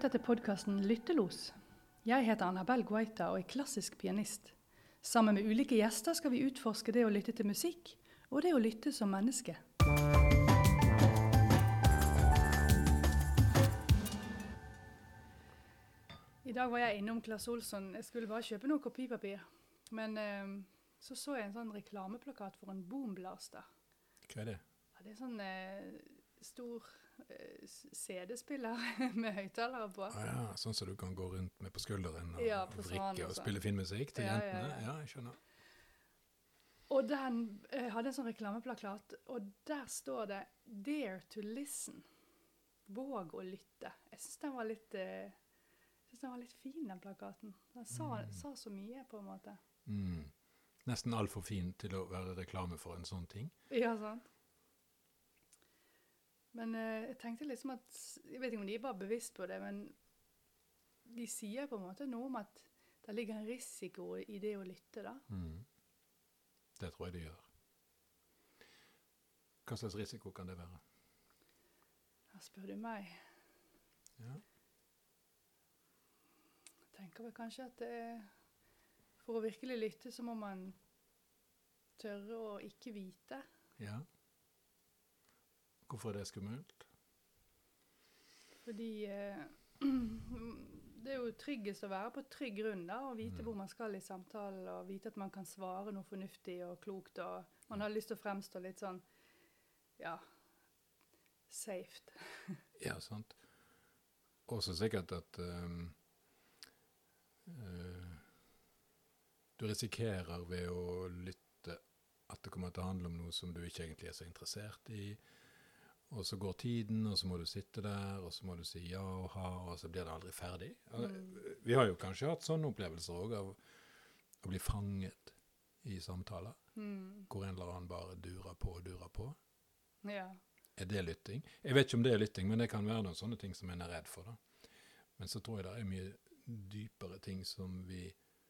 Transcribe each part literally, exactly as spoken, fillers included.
lytter til podcasten Lyttelos. Jeg heter Annabelle Guaita og er klassisk pianist. Sammen med ulike gjester skal vi utforske det å lytte til musikk, og det å lytte som menneske. I dag var jeg innom Claes Olsson. Jeg skulle bare kjøpe noe kopipapir. Men eh, så så jeg en sånn reklameplakat for en Boomblaster. Hva er det? Ja, det er sånn eh, stor eh, C D-spiller med høyttalere på. Ah, ja, sånn som du kan gå rundt med på skulderen og, Ja, og på vrikke svanen og og sånn. spille fin musikk til Ja, ja, jentene. ja. Ja, jeg skjønner. Og den eh, hadde en sånn reklameplakat, og der står det «Dare to listen». Våg å lytte. Jeg synes den var litt, eh, jeg synes den var litt fin, den plakaten. Den sa, Mm. sa så mye, på en måte. Mm. Nesten alt for fin til å være reklame for en sånn ting. Ja, sant. Men eh, jeg tenkte liksom at, jeg vet ikke om de er bare bevisst på det, men de sier på en måte noe om at det ligger en risiko i det å lytte, da. Mm. Det tror jeg det gjør. Hva slags risiko kan det være? Ja, spør du meg. Ja. Jeg tenker vel kanskje at det, for å virkelig lytte så må man tørre å ikke vite. Ja. Hvorfor er det skummelt? Fordi eh, det er jo tryggest å være på trygg grunn da, og vite Mm. hvor man skal i samtalen, og vite at man kan svare noe fornuftig og klokt, og man har lyst til å fremstå litt sånn, ja, safe. Ja, sant. Også sikkert at um, uh, du risikerer ved å lytte at det kommer til å handle om noe som du ikke egentlig er så interessert i, og så går tiden, og så må du sitte der, og så må du si ja og ha, og så blir det aldri ferdig. Mm. Vi har jo kanskje hatt sånne opplevelser også av å bli fanget i samtaler, Mm. hvor en eller annen bare durer på og durer på. Ja. Er det lytting? Jeg vet ikke om det er lytting, men det kan være noen sånne ting som en er redd for. Da. Men så tror jeg det er mye dypere ting som vi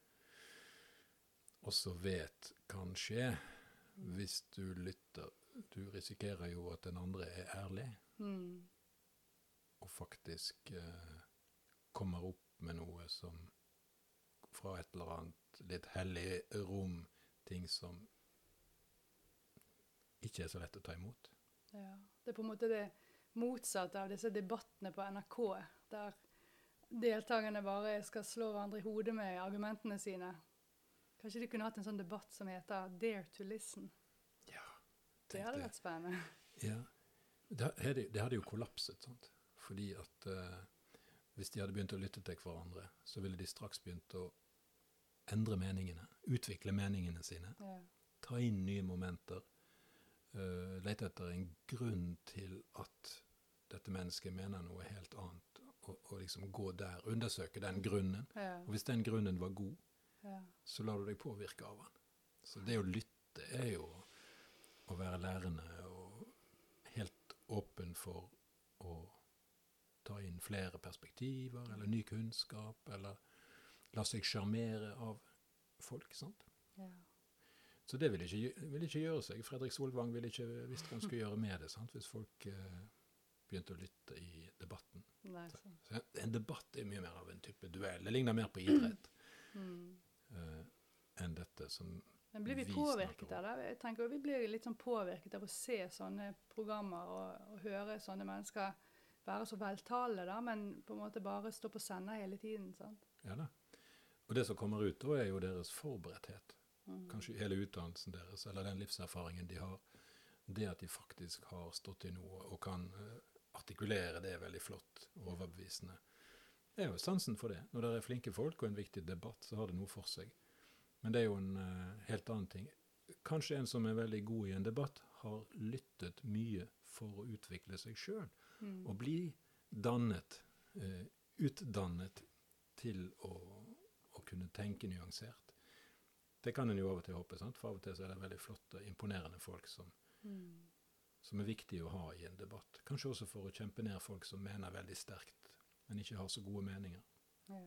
også vet kan skje hvis du lytter. Du risikerer jo at den andre er ærlig, Mm. og faktisk eh, kommer opp med noe som fra et eller annet litt hellig rom, ting som ikke er så lett å ta imot. Ja. Det er på en måte det motsatte av disse debattene på N R K, der deltakerne bare skal slå hverandre i hodet med argumentene sine. Kanskje de kunne hatt en sånn debatt som heter «Dare to listen». Ja, Det hadde vært spennende. Ja, det hadde, det hadde jo kollapset, sant? Fordi at eh, hvis de hadde begynt å lytte til hverandre, så ville de straks begynt å endre meningene, utvikle meningene sine, Ja. ta inn nye momenter, uh, lete etter en grunn til at dette mennesket mener noe helt annet, og, og liksom gå der, undersøke den grunnen. Ja. Og hvis den grunnen var god, Ja. så lar du deg påvirke av den. Så det å lytte er jo å være lærende og helt åpen for å ta inn flere perspektiver, eller ny kunnskap, eller la seg sjarmere av folk, sant? Ja. Så det ville ikke, ville ikke gjøre seg. Fredrik Solvang ville ikke visst hva han skulle gjøre med det, sant? Hvis folk eh, begynte å lytte i debatten. Nei, Så, sant. så en debatt er mye mer av en type duell. Det ligner mer på idrett Mm. eh, enn dette som Men blir vi vi påvirket snakker om. av det? Jeg tenker vi blir litt sånn påvirket av å se sånne programmer og, og høre sånne mennesker være så veltalende da, men på en måte bare stå på sender hele tiden, sant? Ja da. Og det som kommer ut da er jo deres forberedthet. Mm. Kanskje hele utdannelsen deres, eller den livserfaringen de har. Det at de faktisk har stått i noe og kan eh, artikulere det veldig flott og overbevisende. Det er jo sansen for det. Når det er flinke folk og en viktig debatt, så har det noe for seg. Men det er jo en eh, helt annen ting. Kanskje en som er veldig god i en debatt, har lyttet mye for å utvikle seg selv, Mm. og bli dannet, eh, utdannet til å, å kunne tenke nyansert. Det kan en jo av og til håpe, sant? For av og til så er det veldig flotte, imponerende folk som, Mm. som er viktige å ha i en debatt. Kanskje også for å kjempe ned folk som mener veldig sterkt, men ikke har så gode meninger. Ja.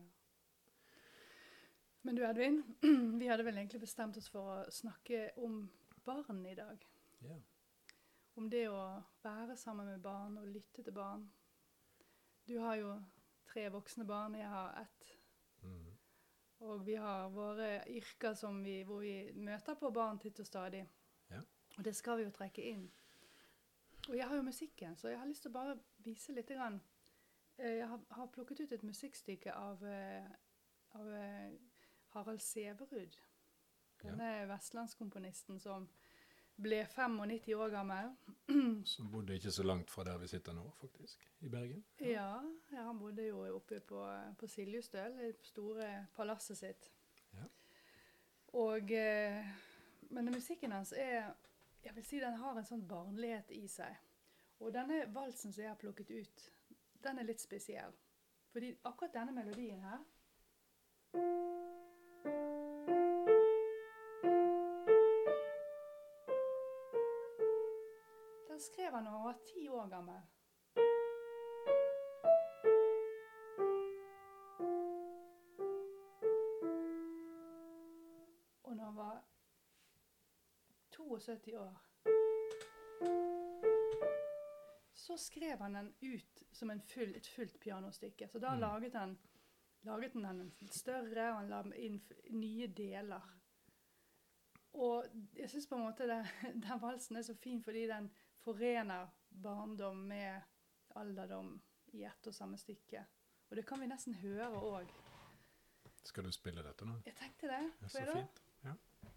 Men du Edvin, vi hadde vel egentlig bestemt oss for å snakke om barn i dag. Ja. Om det å være sammen med barn og lytte til barn. Du har jo tre voksne barn, jeg har ett. Mm. Og vi har våre yrker som vi, hvor vi møter på barn titt og stadig. Ja. Og det skal vi jo trekke inn. Og jeg har jo musikken, så jeg har lyst til å bare vise litt grann. Jeg har, har plukket ut et musikkstykke av, eh, av eh, Harald Sæverud. Denne ja. Vestlandskomponisten som ble femognitti år gammel. Som bodde ikke så langt fra der vi sitter nå, faktisk, i Bergen. Ja, ja, ja han bodde jo oppe på, på Siljustøl, i det store palasset sitt. Ja. Og, eh, men musikken hans er, jeg vil si den har en sånn barnlighet i seg. Og denne valsen som jeg har plukket ut, den er litt spesiell. Fordi akkurat denne melodien her, den skrev han når han var ti år gammel. Og når han var syttito år, så skrev han den ut som en full, et fullt pianostykke. Så da mm. laget han laget han den større, og han la inn nye deler. Og jeg synes på en måte det, den valsen er så fin, fordi den forener barndom med alderdom i ett og samme stykke. Og det kan vi nesten høre også. Skal du spille dette nå? Jeg tenkte det. Det er så fint. Ja.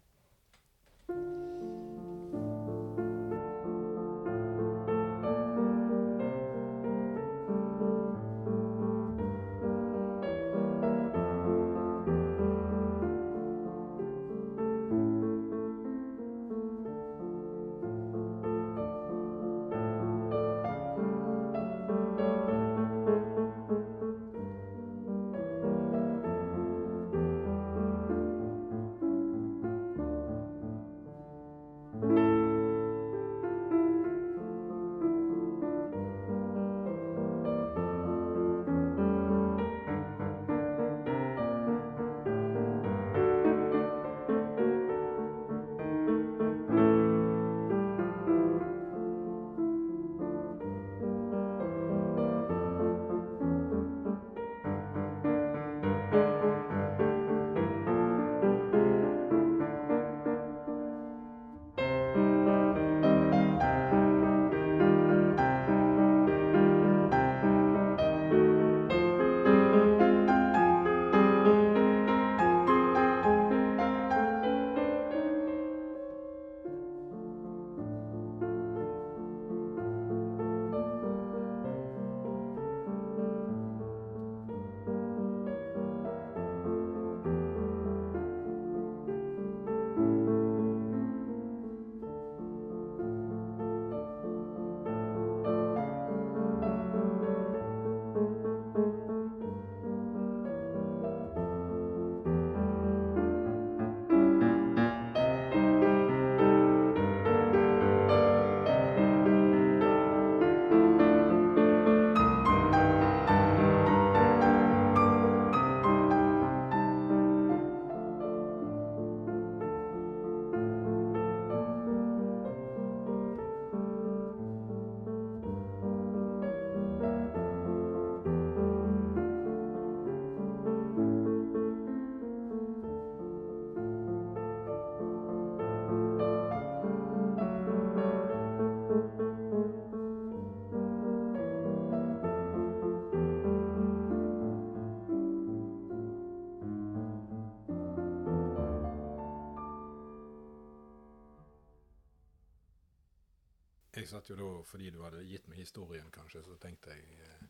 Jeg satt jo da, fordi du hadde gitt meg historien kanskje, så tenkte jeg eh,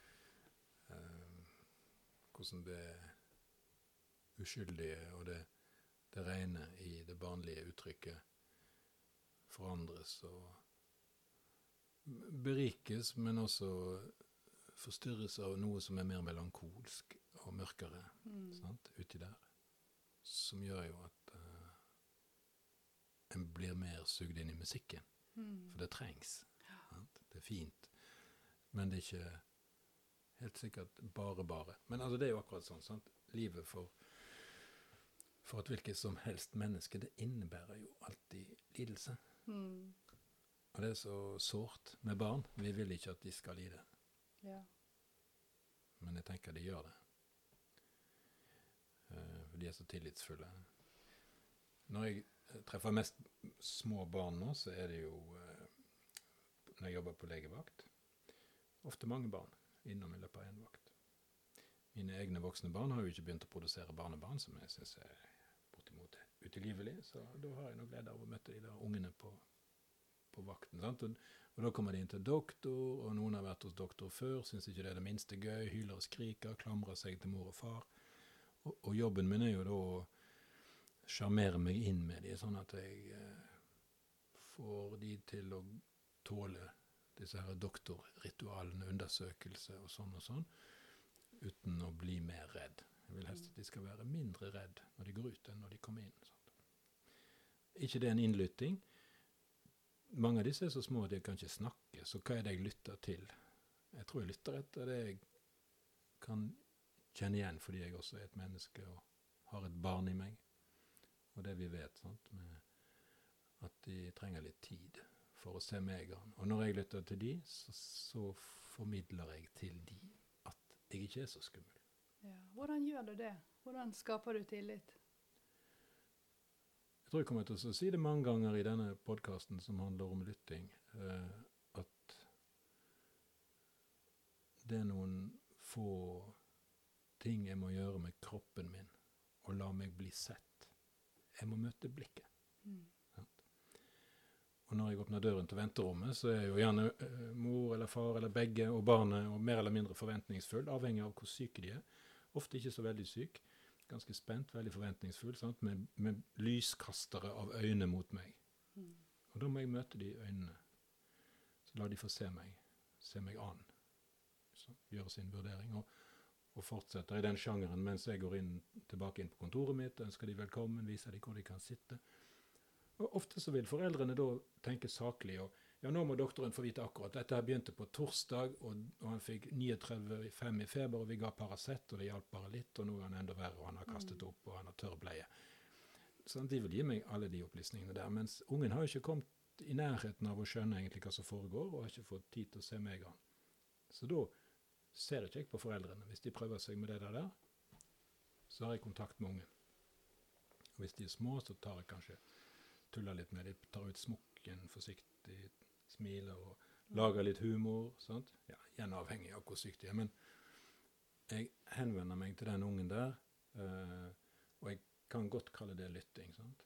eh, hvordan det uskyldige og det, det rene i det barnlige uttrykket forandres og berikes, men også forstyrres av noe som er mer melankolsk og mørkere, mm. sant, uti der, som gjør jo at eh, en blir mer sugd inn i musikken. Mm. For det trengs. Ja. Det er fint. Men det er ikke helt sikkert bare bare. Men altså, det er jo akkurat sånn, sant? Livet for, for et hvilket som helst menneske, det innebærer jo alltid lidelse. Mm. Og det er så sårt med barn. Vi vil ikke at de skal lide. Ja. Men jeg tenker de gjør det. Uh, for de er så tillitsfulle. Når jeg treffer mest små barn nå, så er det jo, uh, når jeg jobber på legevakt, ofte mange barn innom i løpet av en vakt. Mine egne voksne barn har jo ikke begynt å produsere barnebarn, som jeg synes er bortimot utilgivelig, så da har jeg noe glede av å møte de der ungene på, på vakten. Sant? Og, og da kommer de inn til doktor, og noen har vært hos doktor før, synes ikke det er det minste gøy, hyler og skriker, klamrer seg til mor og far. Og, og jobben min er jo da å sjarmere meg inn med de, sånn at jeg eh, får de til å tåle disse her doktorritualene, undersøkelse og sånn og sånn, uten å bli mer redd. Jeg vil helst at de skal være mindre redd når de går ut enn når de kommer inn. Sånn. Ikke det en innlytting. Mange av disse er så små at de kan ikke snakke, så hva er det jeg lytter til? Jeg tror jeg lytter etter det jeg kan kjenne igjen, fordi jeg også er et menneske og har et barn i meg. Og det vi vet, sant, med at de trenger litt tid for å se meg an. Og når jeg lytter til de, så, så formidler jeg til de at jeg ikke er så skummel. Ja. Hvordan gjør du det? Hvordan skaper du tillit? Jeg tror jeg kommer til å si det mange ganger i denne podcasten som handler om lytting, eh, at det er noen få ting jeg må gjøre med kroppen min, og la meg bli sett. Jeg må møte blikket. Mm. Og når jeg åpner døren til venterommet, så er jo gjerne uh, mor eller far eller begge og barnet og mer eller mindre forventningsfull, avhengig av hvor syke de er. Ofte ikke så veldig syk, ganske spent, veldig forventningsfull, sant? Med, med lyskastere av øyne mot meg. Mm. Og da må jeg møte de øynene. Så la de få se meg, se meg an, så, gjøre sin vurdering, og, og fortsetter i den sjangeren mens jeg går inn, tilbake inn på kontoret mitt, ønsker de velkommen, viser de hvor de kan sitte. Og ofte så vil foreldrene da tenke saklig, og ja, nå må doktoren få vite akkurat. Dette her begynte på torsdag, og, og han fikk trettini komma fem i feber, og vi ga Paracet, og det hjalp bare litt, og nå er han enda verre, og han har kastet opp, og han har tørr bleie. Sånn, de vil gi meg alle de opplysningene der, mens ungen har jo ikke kommet i nærheten av å skjønne egentlig hva som foregår, og har ikke fått tid til å se meg an. Så da ser ikke jeg på foreldrene. Hvis de prøver seg med det der der, så har jeg kontakt med ungen. Og hvis de er små, så tar jeg kanskje tuller litt med, de tar ut smokken forsiktig, smiler og lager litt humor, sant? Ja, igjen avhengig av hvor sykt de er, men jeg henvender meg til den ungen der, uh, og jeg kan godt kalle det lytting, sant?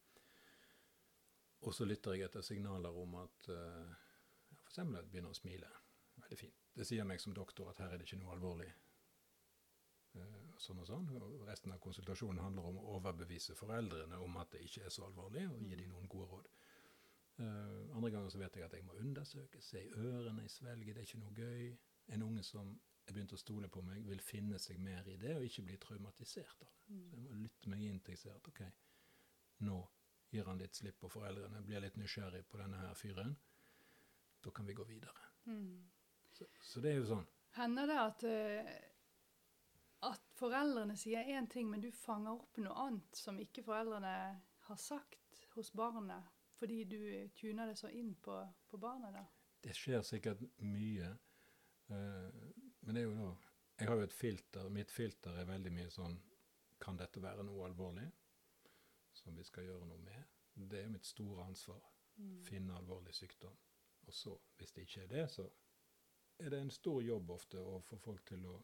Og så lytter jeg etter signaler om at, uh, for eksempel at jeg begynner å smile, veldig fint. Det sier meg som doktor at her er det ikke noe alvorlig. Uh, sånn og sånn, og resten av konsultasjonen handler om å overbevise foreldrene om at det ikke er så alvorlig, og gi dem noen gode råd. Uh, andre ganger så vet jeg at jeg må undersøke, se i ørene, i svelget, det er ikke noe gøy. En unge som er begynt å stole på meg, vil finne seg mer i det, og ikke bli traumatisert av det. Mm. Så jeg må lytte meg inn til jeg ser at, ok, nå gir han litt slipp på foreldrene, blir litt nysgjerrig på denne her fyren, da kan vi gå videre. Mm. Så, så det er jo sånn. Hender det at... Uh at foreldrene sier en ting, men du fanger opp noe annet som ikke foreldrene har sagt hos barnet, fordi du tuner det så inn på, på barnet da? Det skjer sikkert mye, uh, men det er jo da, jeg har jo et filter, mitt filter er veldig mye sånn, kan dette være noe alvorlig, som vi skal gjøre noe med? Det er mitt store ansvar, mm. finne alvorlig sykdom. Og så, hvis det ikke er det, så er det en stor jobb ofte å få folk til å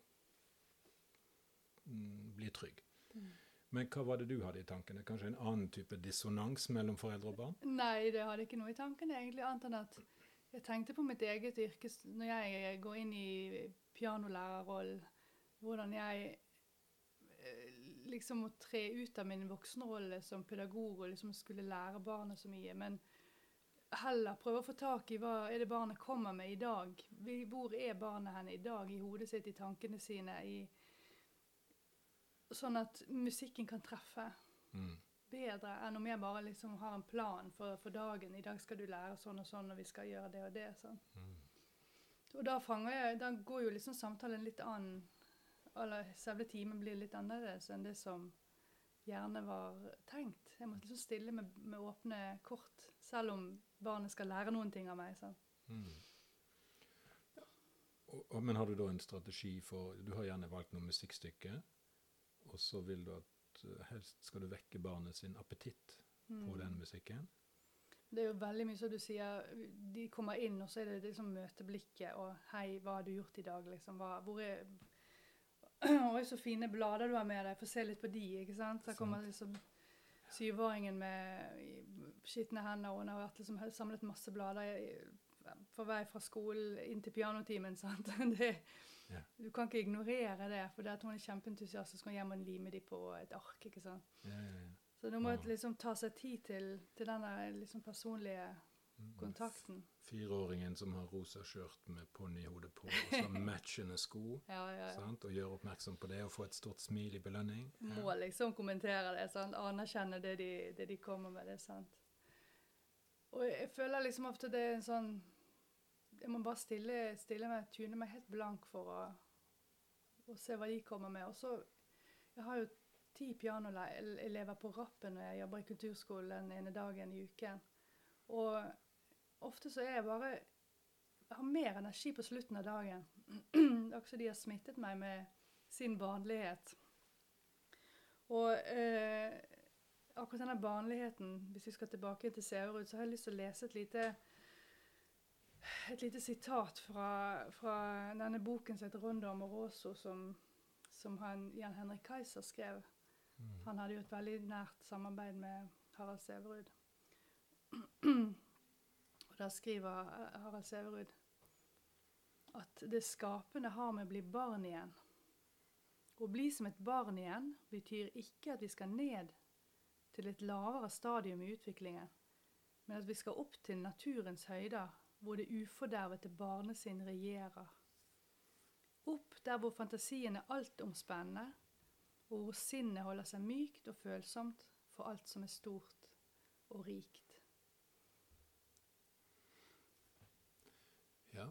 bli trygg. Mm. Men hva var det du hadde i tankene? Kanskje en annen type dissonans mellom foreldre og barn? Nei, det hadde ikke noe i tankene egentlig, annet enn at jeg tenkte på mitt eget yrke når jeg går inn i pianolærerrollen, hvordan jeg liksom må tre ut av min voksenrolle som pedagog og liksom skulle lære barnet så mye, men heller prøve å få tak i hva er det barnet kommer med i dag. Hvor er barnet henne i dag, i hodet sitt, i tankene sine, i sånn at musikken kan treffe mm. bedre enn om jeg bare liksom har en plan for, for dagen. I dag skal du lære sånn og sånn, og vi skal gjøre det og det. Sånn. Mm. Og da, fanger jeg, da går jo liksom samtalen litt an, eller selve timen blir litt annerledes enn det som gjerne var tenkt. Jeg måtte liksom stille med, med åpne kort, selv om barnet skal lære noen ting av meg. Sånn. Mm. Og, Og, men har du da en strategi for, du har gjerne valgt noen musikkstykker, og så vil du at uh, helst skal du vekke barnet sin appetitt Mm. på den musikken. Det er jo veldig mye som du sier, de kommer inn, og så er det liksom møteblikket, og hei, hva har du gjort i dag, liksom, hva, hvor er, oi, så fine blader du har med deg, få se litt på de, ikke sant? Så kommer liksom syvåringen med skittende hender, og hun har vært liksom samlet masse blader i, på vei fra skolen inn til pianotimen, sant? Det, Ja. du kan ikke ignorere det, for det at hun er kjempeentusiastisk, og hjem og lime de på et ark, ikke sant? Ja, ja, ja. Så du må Ah. liksom ta seg tid til, til denne liksom personlige kontakten. Fireåringen som har rosa skjørt med ponnihode på, og så matchende sko, Ja, ja, ja. sant? Og gjøre oppmerksom på det, og få et stort smil i belønning. Må liksom kommentere det, sant? Anerkjenne det de, det de kommer med, det er sant. Og jeg føler liksom ofte det er en sånn, jeg må bare stille, stille meg, tune meg helt blank for å, å se hva de kommer med. Og så, jeg har jo ti pianoelever på rappen når jeg jobber i kulturskolen den ene dagen i uken. Og ofte så er jeg bare, jeg har mer energi på slutten av dagen. Også de har smittet meg med sin barnlighet. Og eh, akkurat denne barnligheten, hvis vi skal tilbake til Sæverud, så har jeg lyst til å lese et lite, et lite sitat fra, fra denne boken som heter Rondo Amoroso, som, som han, Jan Henrik Kaiser skrev. Mm. Han hadde jo et veldig nært samarbeid med Harald Sæverud. Og da skriver Harald Sæverud at det skapende har med å bli barn igjen. Å bli som et barn igjen betyr ikke at vi skal ned til et lavere stadium i utviklingen, men at vi skal opp til naturens høyder, hvor det ufordervete barnesinn regjerer. Opp der hvor fantasien er altomspennende, og hvor sinnet holder seg mykt og følsomt for alt som er stort og rikt. Ja.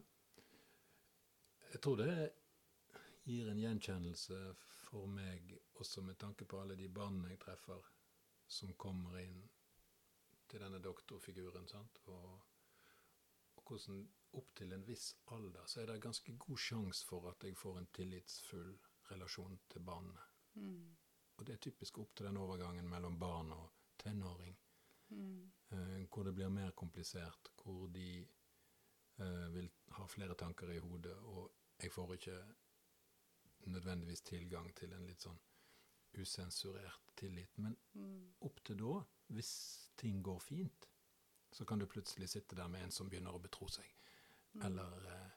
Jeg tror det gir en gjenkjennelse for meg, også med tanke på alle de barna jeg treffer, som kommer inn til denne doktorfiguren, sant? Og, og hvordan opp til en viss alder, så er det ganske god sjans for at jeg får en tillitsfull relasjon til barnet. Mm. Og det er typisk opp til den overgangen mellom barn og tenåring, Mm. eh, hvor det blir mer komplisert, hvor de eh, vil ha flere tanker i hodet, og jeg får ikke nødvendigvis tilgang til en litt sånn usensurert tillit. Men Mm. opp til da, hvis ting går fint, så kan du plutselig sitte der med en som begynner å betro seg, Mm. eller eh,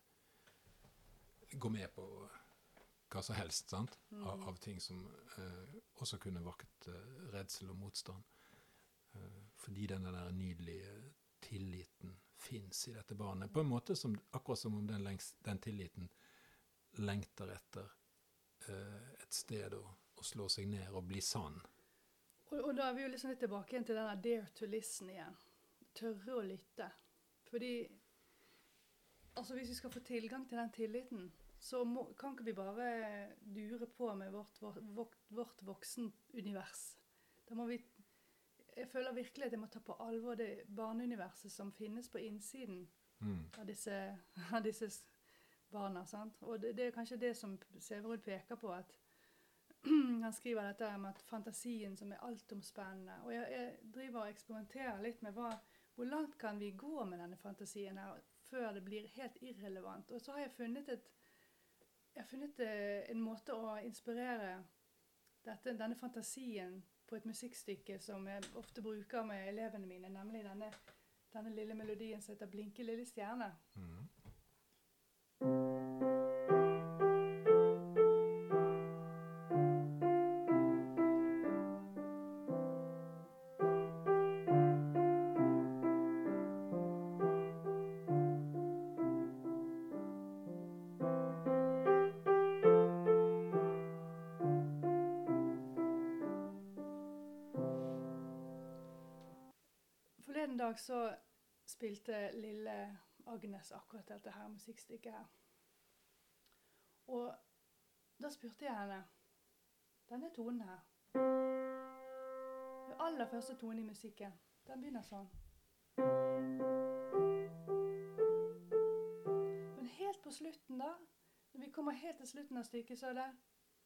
gå med på hva som helst, sant? Mm. Av, av ting som eh, også kunne vakt eh, redsel og motstand. Eh, fordi denne der nydelige tilliten finnes i dette barnet. På en måte som, akkurat som om den, lengst, den tilliten lengter etter eh, et sted å, å slå seg ned og bli sann. Og, og da er vi jo liksom litt tilbake igjen til denne dare to listen igjen. Tørre å lytte. Fordi, altså hvis vi skal få tilgang til den tilliten, så må, kan ikke vi bare dure på med vårt, vårt, vårt, vårt voksenunivers. Da må vi, jeg føler virkelig at jeg må ta på alvor det barneuniverset som finnes på innsiden Mm. av disse, av disse barna, sant? Og det, det er kanskje det som Sæverud peker på, at han skriver dette om at fantasien som er altomspennende. Og jeg, jeg driver og eksperimenterer litt med hva, hvor langt kan vi gå med denne fantasien her, før det blir helt irrelevant. Og så har jeg funnet et Jeg har funnet eh, en måte å inspirere dette, denne fantasien på et musikkstykke som jeg ofte bruker med elevene mine, nemlig denne, denne lille melodien som heter Blinke lille stjerne. Mm. Forleden dag så spilte lille Agnes akkurat dette her musikkstykket her. Og da spurte jeg henne, denne tonen her, den aller første tonen i musikken, den begynner sånn. Men helt på slutten da, Når vi kommer helt til slutten av stykket, så er det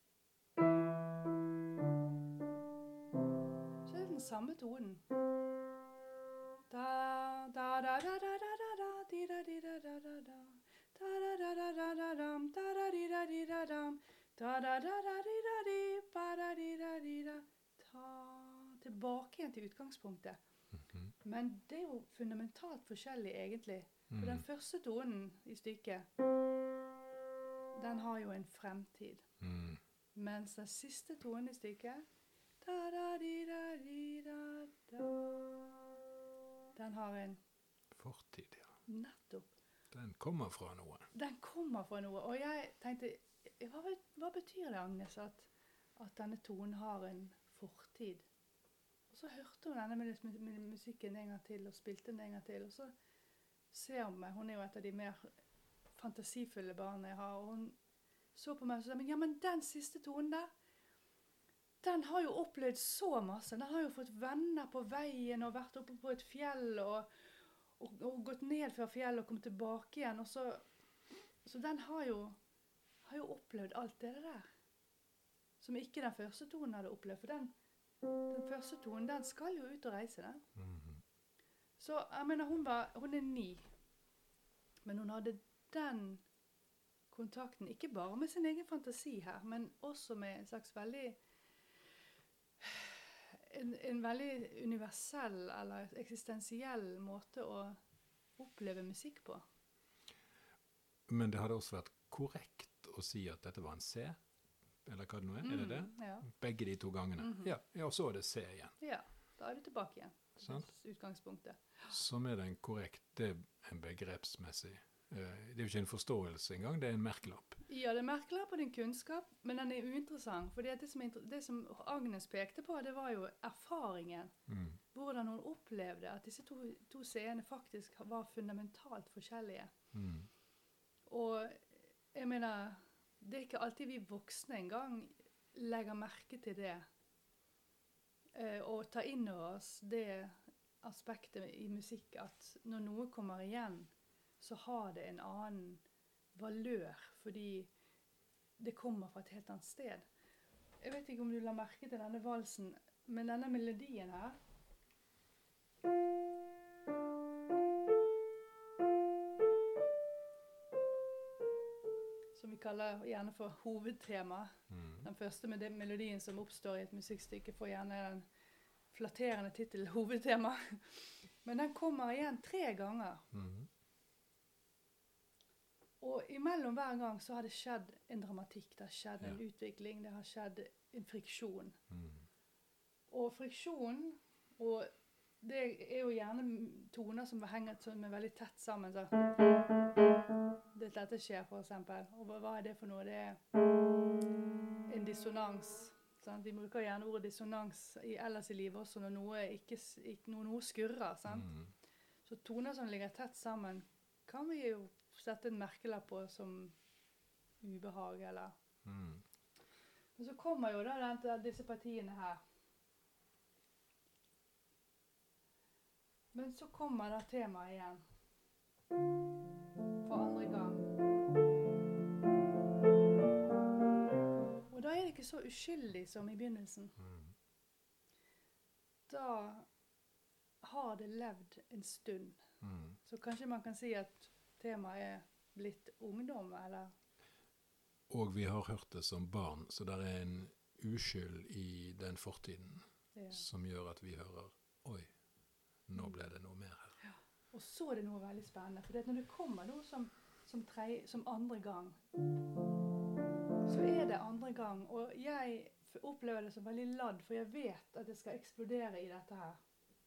Så er det den samme tonen. Da, da, da, da, da, da, da, da, di, da, di, da, da, da, da. Da, da, da, da, da, da, dam, da, da, di, da, di, da, dam. Da, da, da, da, di, da, di, ba, da, di, da, di, da. Ta tilbake igjen til utgangspunktet. Mhm. Men det er jo fundamentalt forskjellig, egentlig. For den Mm. første tonen i stykket, den har jo en fremtid. Mm. Mens den siste tonen i stykket, da, da, di, da, di, da, da, den har en Fortid, ja. nettopp. Den kommer fra noe. Den kommer fra noe. Og jeg tenkte, hva, hva betyr det, Agnes, at, at denne tonen har en fortid? Og så hørte hun denne mus- mus- musikken en gang til, og spilte den en gang til. Og så ser hun meg, hun er jo et av de mer fantasifulle barna jeg har, og hun så på meg og sa, men ja, men den siste tonen der, den har jo opplevd så masse. Den har jo fått venner på veien, og vært oppe på et fjell, og, og, og gått ned fra fjellet, og kommet tilbake igjen. Og så, så den har jo, har jo opplevd alt det der, som ikke den første tonen hadde opplevd. For den, den første tonen, den skal jo ut og reise, den. Mhm. Så, jeg mener, hun var, hun er ni. Men hun hadde den kontakten, ikke bare med sin egen fantasi her, men også med en slags veldig, en, en veldig universell eller eksistensiell måte å oppleve musikk på. Men det hadde også vært korrekt å si at dette var en C, eller hva det nå er, er det det? Mm, ja. Begge de to gangene. Mhm. Ja, ja, og så er det C igjen. Ja, da er du tilbake igjen. Sant? til Utgangspunktet. Som er den korrekt, det er en begrepsmessig. eh, Det er jo ikke en forståelse engang, det er en merkelapp. Ja, det merker på din kunnskap, men den er uinteressant. For det som, er inter- det som Agnes pekte på, det var jo erfaringen. Mm. Hvordan hun opplevde at disse to, to scenene faktisk var fundamentalt forskjellige. Mm. Og jeg mener, det er ikke alltid vi voksne engang legger merke til det. Eh, og tar inn over oss det aspektet i musikk at når noe kommer igjen, så har det en annen valør, fordi det kommer fra et helt annet sted. Jeg vet ikke om du la merke til denne valsen, men denne melodien her, som vi kaller gjerne for hovedtema. Mm. Den første med den melodien som oppstår i et musikkstykke får gjerne den flatterende titel hovedtema. Men den kommer igjen tre ganger. Mm. Og imellom hver gang så har det skjedd en dramatikk, det har skjedd en Ja. utvikling, det har skjedd en friksjon. Mm. Og friksjon, og det er jo gjerne toner som henger som er veldig tett sammen. Så. Det, dette skjer for eksempel. Og hva, hva er det for noe? Det er en dissonans. Sant? Vi bruker gjerne ordet dissonans i, ellers i livet også når noe, ikke, s- ikke, når noe skurrer. Sant? Mm. Så toner som ligger tett sammen kan vi jo sette en merkelapp på som ubehag, eller... Mm. Men så kommer jo da den, disse partiene her. Men så kommer da temaet igjen. For andre gang. Og da er det ikke så uskyldig som i begynnelsen. Mm. Da har det levd en stund. Mm. Så kanskje man kan si at temaet er blitt ungdom, eller... Og vi har hørt det som barn, så det er en uskyld i den fortiden Ja. som gjør at vi hører, oi, nå ble det noe mer her. Og så er det noe veldig spennende, for det at når det kommer noe som, som, tre, som andre gang, så er det andre gang, og jeg f- opplever det som veldig ladd, for jeg vet at det skal eksplodere i dette her.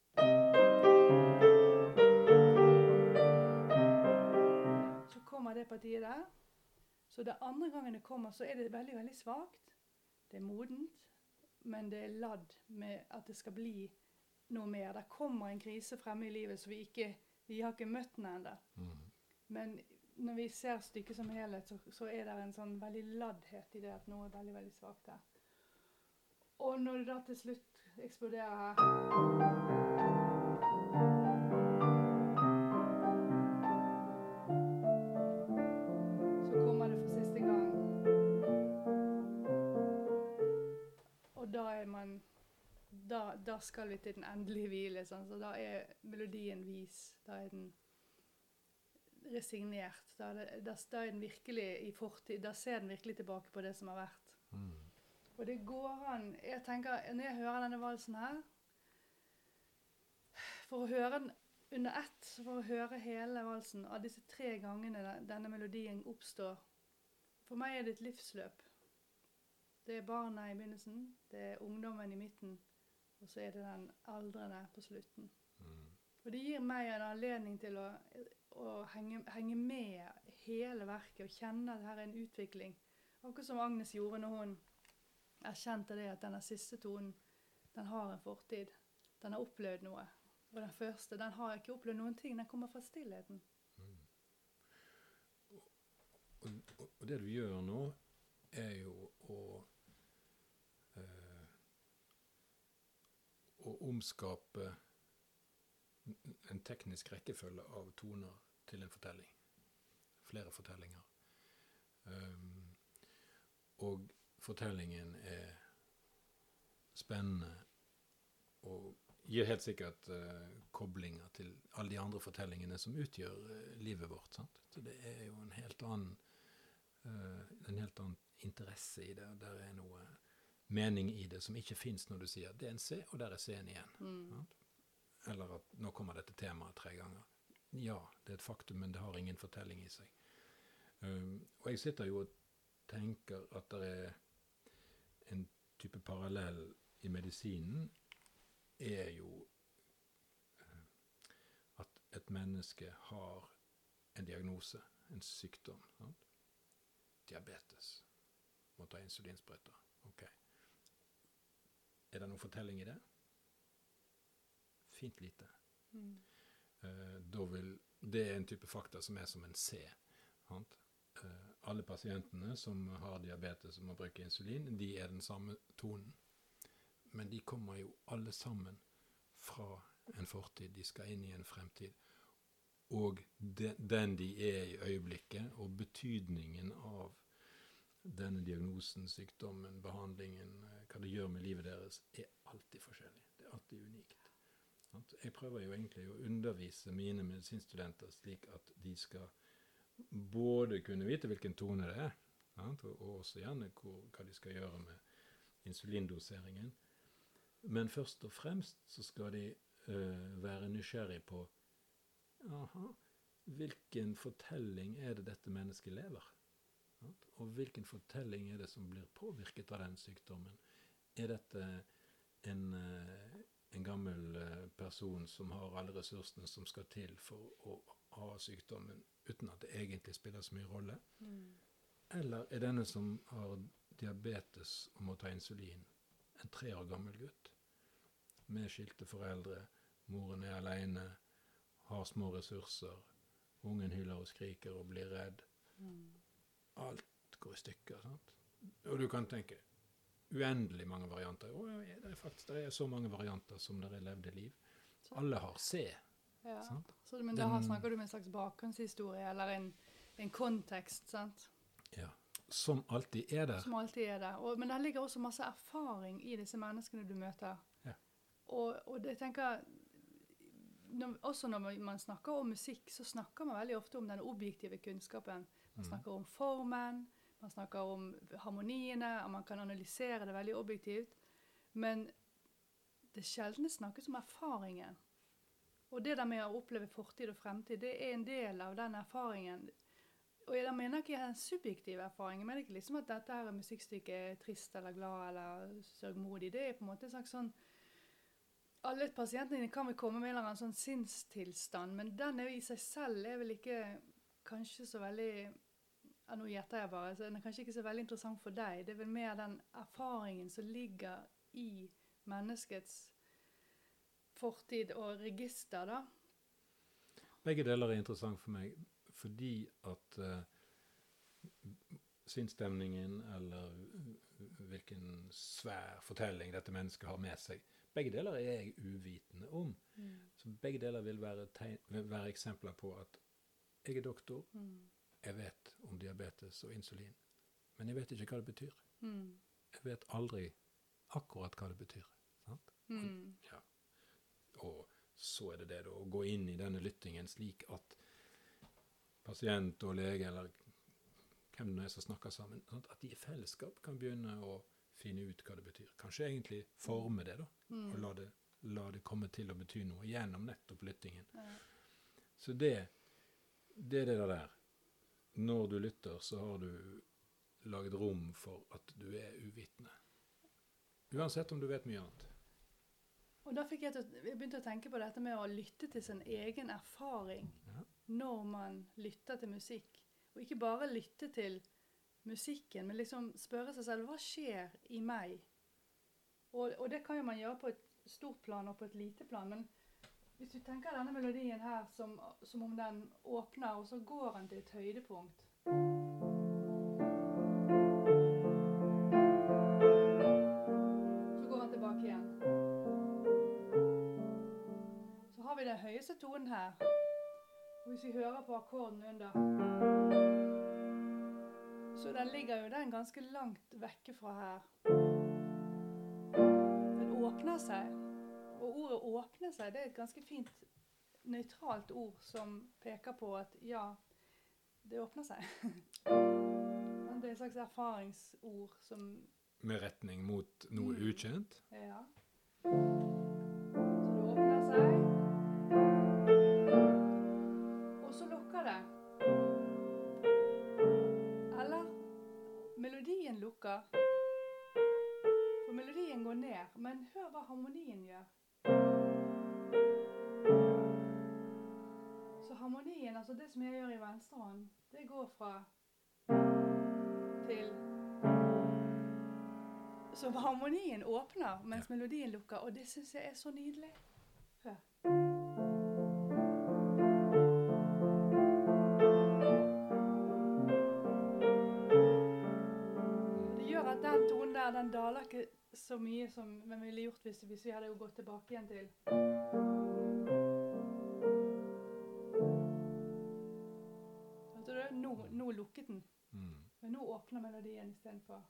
Så kommer det partiet der, så det andre gangen det kommer, så er det veldig, veldig svagt. Det er modent, men det er ladd med at det skal bli noe mer. Det kommer en krise fremme i livet, så vi ikke, vi har ikke møtt den enda. Mm. Men når vi ser stykket som helhet, så, så er det en sånn veldig laddhet i det at noe er veldig, veldig svagt der. Og når det da til slutt eksploderer her, så kommer det for siste gang. skal vi til den endelige hvile, sånn. Så da er melodien vis, da er den resignert, da er, det, da, da er den virkelig i fortid, da ser den virkelig tilbake på det som har vært. Mm. Og det går an, jeg tenker, når jeg hører denne valsen her, for å høre den under ett, for å høre hele valsen, av disse tre gangene denne melodien oppstår, for meg er det et livsløp. Det er barna i begynnelsen, det er ungdommen i midten, og så er det den aldrende på slutten. Mm. Og det gir meg en anledning til å, å henge, henge med hele verket, og kjenne at her er en utvikling. Akkurat som Agnes gjorde når hun erkjente det at denne siste tonen, den har en fortid. Den har opplevd noe. Og den første, den har ikke opplevd noen ting, den kommer fra stillheten. Mm. Og, og, og det du gjør nå, er jo å, eh, å omskape en teknisk rekkefølge av toner til en fortelling. Flere fortellinger. Um, og fortellingen er spennende og gir helt sikkert uh, koblinger til alle de andre fortellingene som utgjør uh, livet vårt. Sant? Så det er jo en helt annen, uh, en helt annen interesse i det. Der er noe mening i det som ikke finnes når du sier det er en C, og der er C-en igjen. Mm. Eller at nå kommer dette temaet tre ganger. Ja, det er et faktum, men det har ingen fortelling i seg. Um, og jeg sitter jo og tenker at det er en type parallell i medisinen, er jo uh, at et menneske har en diagnose, en sykdom. Sant? Diabetes. Må ta insulinsprøyter. Ok. Er det noen fortelling i det? Fint lite. Mm. Uh, da vil, det er en type fakta som er som en C. Sant? Uh, alle pasientene som har diabetes og må bruke insulin, de er den samme tonen. Men de kommer jo alle sammen fra en fortid. De skal inn i en fremtid. Og de, den de er i øyeblikket, og betydningen av denne diagnosen, sykdommen, behandlingen, hva det gjør med livet deres, er alltid forskjellig. Det er alltid unikt. Jeg prøver jo egentlig å undervise mine medisinstudenter slik at de skal både kunne vite hvilken tone det er, og også gjerne hvor, hva de skal gjøre med insulindoseringen. Men først og fremst så skal de uh, være nysgjerrig på aha, hvilken fortelling er det dette mennesket lever? Og hvilken fortelling er det som blir påvirket av den sykdommen? Er dette en, uh, en gammel uh, person som har alle ressursene som skal til for å ha sykdommen, uten at det egentlig spiller så mye rolle? Mm. Eller er denne som har diabetes og må ta insulin, en tre år gammel gutt, med skilte foreldre, moren er alene, har små ressurser, ungen hyler og skriker og blir redd. Mm. Alt går i stykker, sant? Og du kan tenke, uendelig mange varianter. Og det er faktisk det er så mange varianter som det er levde liv. Alle har C. Ja. Så, men da Den, snakker du med en slags bakgrunnshistorie, eller en, en kontekst, sant? Ja, som alltid er der. Som alltid er der. Og, men det ligger også masse erfaring i disse menneskene du møter. Ja. Og, og jeg tenker, når, også når man snakker om musikk, så snakker man veldig ofte om den objektive kunnskapen. Man snakker om formen, man snakker om harmoniene, og man kan analysere det veldig objektivt. Men det sjeldne snakkes om erfaringen. Og det der med å oppleve fortid og fremtid, det er en del av den erfaringen. Og jeg mener ikke en subjektiv erfaring. Jeg mener ikke liksom at dette her musikkstykket er trist eller glad eller sørgmodig. Det er på en måte en slags sånn, alle pasientene kan vel komme med en eller annen sånn sinnstilstand, men den er jo i seg selv er vel ikke kanskje så veldig, ja, nå gjetter jeg bare, så den er kanskje ikke så veldig interessant for deg. Det er vel mer den erfaringen som ligger i menneskets fortid og register, da. Begge deler er interessant for meg, fordi at uh, sinnsstemningen eller hvilken svær fortelling dette mennesket har med seg, begge deler er jeg uvitende om. Mm. Så begge deler vil være, tegn, vil være eksempler på at jeg er doktor, mm. jeg vet om diabetes og insulin, men jeg vet ikke hva det betyr. Mm. Jeg vet aldri akkurat hva det betyr. Sant? Mm. Ja. Og så er det det da, å gå inn i denne lyttingen slik at pasient og lege, eller hvem det nå er som snakker sammen, sånn at de i fellesskap kan begynne å finne ut hva det betyr. Kanskje egentlig forme det da, Mm. og la det, la det komme til å bety noe gjennom nettopp lyttingen. Ja. Så det, det er det der. Når du lytter, så har du laget rom for at du er uvitende. Uansett om du vet mye annet. Og da fikk jeg, til, jeg begynte å tenke på dette med å lytte til sin egen erfaring Ja. når man lytter til musikk. Og ikke bare lytte til musikken, men liksom spørre seg selv, hva skjer i meg? Og, og det kan jo man gjøre på et stort plan og på et lite plan, men hvis du tenker denne melodien her som, som om den åpner, og så går den til et høydepunkt. Så går den tilbake igjen. Så har vi den høyeste tonen her. Og hvis vi hører på akkorden under, så den ligger jo den ganske langt vekke fra her. Den åpner seg. Og ordet åpne seg, det er et ganske fint, nøytralt ord som peker på at ja, det åpner seg. Det er et slags erfaringsord som... Med retning mot noe Mm. ukjent. Ja. Så det åpner seg. Og så lukker det. Eller melodien lukker. For melodien går ned, men hør hva harmonien gjør. Så harmonien, altså det som jeg gjør i venstre hånd, det går fra til... Så harmonien åpner, mens Ja. melodien lukker, og det synes jeg er så nydelig. Hør. Det gjør at den tonen der, den daler ikke så mye som vi ville gjort hvis, hvis vi hadde jo gått tilbake igjen til. Hørte du? Nå, nå lukket den. Mm. Men nå åpner melodien i stedet for.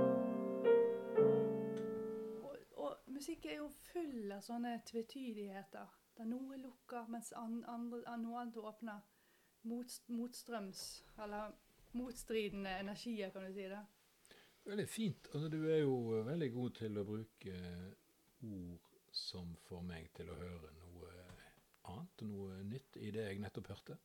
Og, og musikk er jo full av sånne tvetydigheter. Der noe lukker, mens an, andre, an, noe annet åpner. Mot, motstrøms, eller motstridende energier, kan du si det. Veldig fint. Altså, du er jo veldig god til å bruke ord som får meg til å høre noe annet, noe nytt i det jeg nettopp hørte.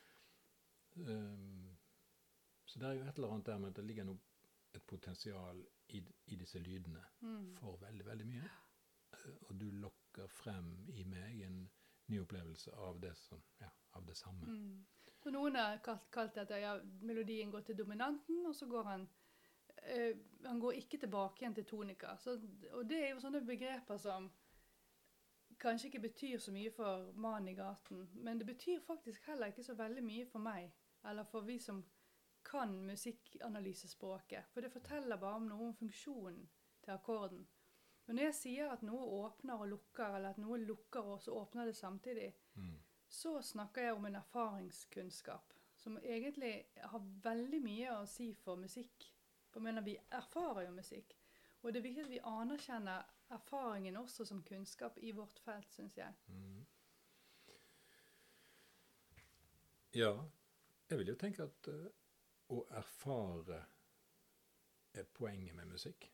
Um, så det er jo et eller annet der med at det ligger noe, et potensial i, i disse lydene Mm. for veldig, veldig mye. Uh, og du lokker frem i meg en ny opplevelse av det, som, ja, av det samme. Mm. Så noen har kalt, kalt det at ja, melodien går til dominanten, og så går han, eh, han går ikke tilbake igjen til tonika. Så, og det er jo sånne begreper som kanskje ikke betyr så mye for mannen i gaten, men det betyr faktisk heller ikke så veldig mye for meg, eller for vi som kan musikkanalysespråket, for det forteller bare om noe om funksjonen til akkorden. Og når jeg sier at noe åpner og lukker, eller at noe lukker og så åpner det samtidig, Mm. så snakker jeg om en erfaringskunnskap, som egentlig har veldig mye å si for musikk. For jeg mener, vi erfarer jo musikk, og det er viktig at vi anerkjenner erfaringen også som kunnskap i vårt felt, synes jeg. Mm. Ja, jeg vil jo tenke at uh, å erfare er poenget med musikk.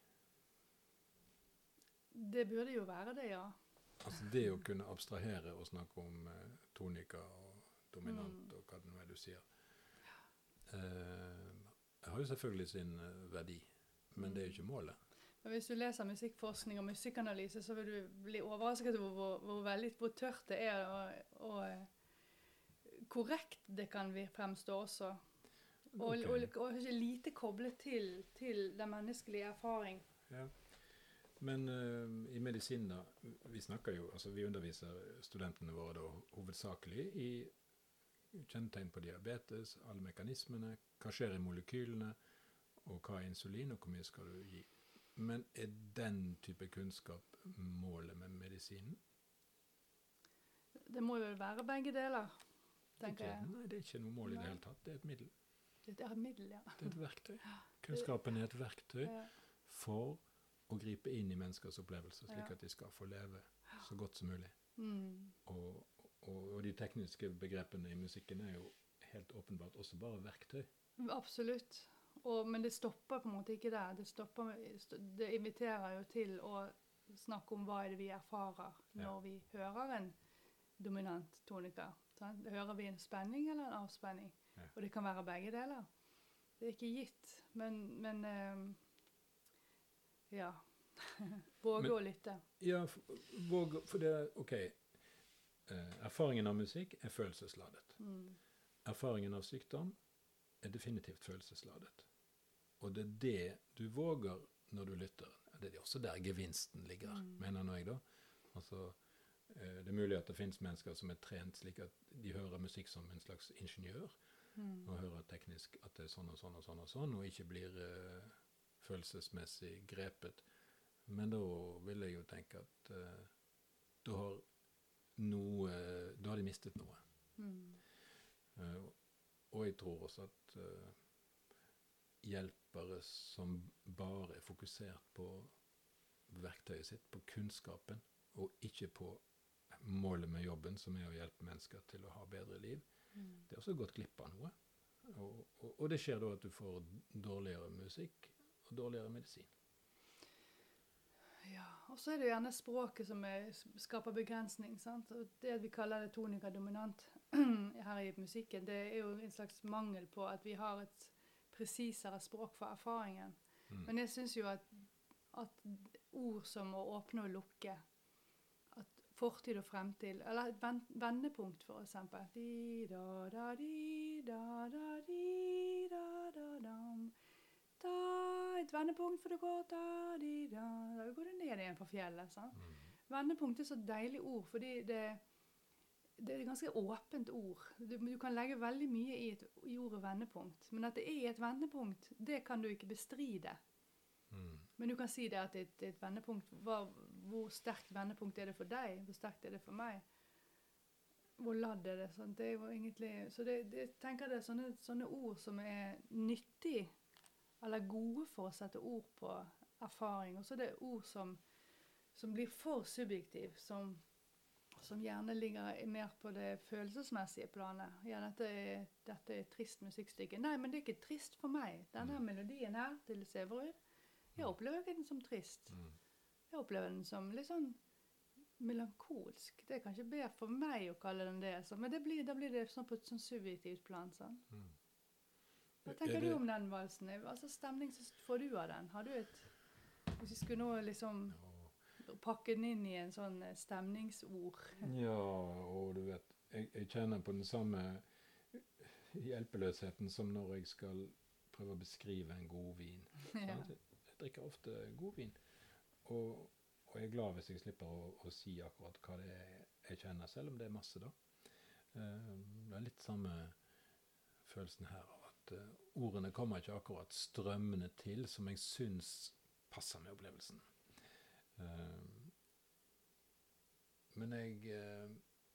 Det burde jo være det, ja. Altså det å kunne abstrahere og snakke om uh, tonika og dominant Mm. og hva det nå er du sier. Uh, har jo selvfølgelig sin uh, verdi, men det er jo ikke målet. Men hvis du leser musikkforskning og musikkanalyse, så vil du bli overrasket over hvor, hvor, veldig, hvor tørt det er, og, og eh, korrekt det kan vi fremstå også. Og, Ok. og, og ikke lite koblet til, til den menneskelige erfaring. Ja. Men uh, i medisin da, vi snakker jo, altså vi underviser studentene våre da hovedsakelig i kjennetegn på diabetes, alle mekanismene, hva skjer i molekylene, og hva er insulin, og hvor mye skal du gi. Men er den type kunnskap målet med medisinen? Det må jo være begge deler, tenker Ikke, jeg. nei, det er ikke noe mål i Nei. det hele tatt. Det er et middel. Det er et middel, ja. Det er et verktøy. Kunnskapen er et verktøy Ja. for å gripe inn i menneskers opplevelser, slik Ja. at de skal få leve så godt som mulig. Mm. Og, og, og de tekniske begrepene i musikken er jo helt åpenbart også bare verktøy. Absolutt. Og, men det stopper på en måte ikke der. Det, stopper, det inviterer jo til å snakke om hva er det vi erfarer når Ja. vi hører en dominant tonika. Sant? Hører vi en spenning eller en avspenning? Ja. Og det kan være begge deler. Det er ikke gitt, men, men eh, ja. Våge Men- å lytte. Ja, for, våg, for det, ok, eh, erfaringen av musikk er følelsesladet. Mm. Erfaringen av sykdom er definitivt følelsesladet. Og det er det du våger når du lytter. Det er også der gevinsten ligger, Mm. mener nå jeg da. Altså, eh, det er mulig at det finnes mennesker som er trent slik at de hører musikk som en slags ingeniør, Mm. og hører teknisk at det er sånn og sånn og sånn og sånn, og ikke blir eh, følelsesmessig grepet. Men da vil jeg jo tenke at eh, da har noe, da har de mistet noe. Mm. Eh, og jeg tror også at eh, hjelpere som bare er fokusert på verktøyet sitt, på kunnskapen, og ikke på målet med jobben, som er å hjelpe mennesker til å ha bedre liv, Mm. det er også gått glipp av noe. Og, og, og det skjer da at du får dårligere musikk og dårligere medisin. Ja, og så er det gjerne språket som er, skaper begrensning, sant? Og det vi kaller det tonika dominant her i musikken, det er jo en slags mangel på at vi har et presisere språk for erfaringen. Mm. Men jeg synes jo at, at ord som å åpne og lukke, at fortid og fremtid, eller et ven- vendepunkt for eksempel. Di, da, da, di, da, da, di, da, da, dam. Da, et vendepunkt for det går, da, di, da. Da går det ned igjen på fjellet, sant? Mm. Vendepunkt er så deilig ord, fordi det, det er et ganske åpent ord. Du, du kan legge veldig mye i, et, i ordet vendepunkt, men at det er et vendepunkt, det kan du ikke bestride. Mm. Men du kan si det at et, et vendepunkt, hva, hvor sterkt vendepunkt er det for deg? Hvor sterkt er det for meg? Hvor ladd er det? Sant? Det er jo egentlig, så det, det, jeg tenker det er sånne, sånne ord som er nyttig, eller gode for å sette ord på erfaring. Og så er det ord som, som blir for subjektiv, som, som gjerne ligger mer på det følelsesmessige planet. Ja, dette er, dette er et trist musikkstykke. Nei, men det er ikke trist for meg. Denne Mm. melodien her til Sæverud, jeg opplever ikke den som trist. Mm. Jeg opplever den som litt sånn melankolsk. Det er kanskje bedre for meg å kalle den det. Så, men det blir, da blir det sånn på et sånn subjektivt plan. Sånn. Mm. Hva Er tenker det- du om den valsen? Altså stemning så får du av den. Har du et, hvis vi skulle nå liksom Ja. pakke den inn i en sånn eh, stemningsord. Ja, og du vet, jeg, jeg kjenner på den samme hjelpeløsheten som når jeg skal prøve å beskrive en god vin. Ja. Sant? Jeg, jeg drikker ofte god vin, og, og jeg er glad hvis jeg slipper å, å si akkurat hva det er jeg kjenner, selv om det er masse da. Eh, det er litt samme følelsen her av at eh, ordene kommer ikke akkurat strømmende til, som jeg syns passer med opplevelsen. Eh, men jeg eh,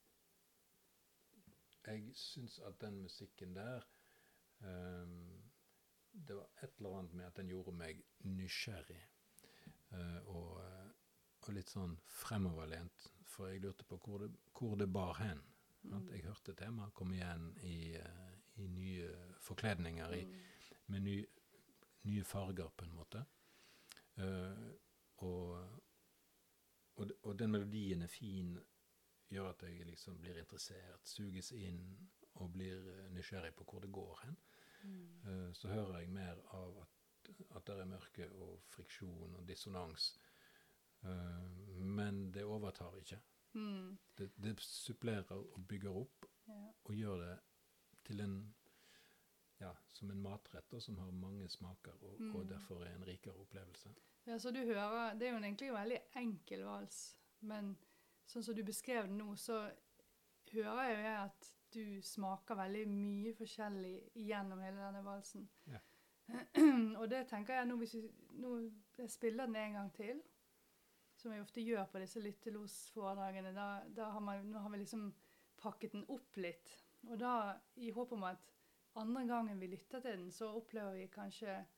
jeg syns at den musikken der eh, det var et eller annet med at den gjorde meg nysgjerrig eh, og, eh, og litt sånn fremoverlent, for jeg lurte på hvor det, hvor det bar hen. Sant? Jeg hørte temaet komme igjen i, eh, i nye forkledninger, i, Mm. med ny, nye farger på en måte. Eh, og, og, d- og den melodien er fin, gjør at jeg liksom blir interessert, suges inn og blir eh, nysgjerrig på hvor det går hen. Mm. Eh, så hører jeg mer av at, at det er mørke og friksjon og dissonans. Eh, men det overtar ikke. Mm. Det, det supplerer og bygger opp Ja. og gjør det til en, ja, som en matrett da, som har mange smaker og, Mm. og derfor er en rikere opplevelse. Ja, så du hører, det er jo egentlig en veldig enkel vals, men sånn som du beskrev den nå, så hører jo jeg at du smaker veldig mye forskjellig gjennom hele denne valsen. Ja. Og det tenker jeg nå, hvis vi, nå jeg spiller den en gang til, som jeg ofte gjør på disse lyttelosforedragene, da, da har man, nå har vi liksom pakket den opp litt, og da i håp om at andre gangen vi lytter til den, så opplever vi kanskje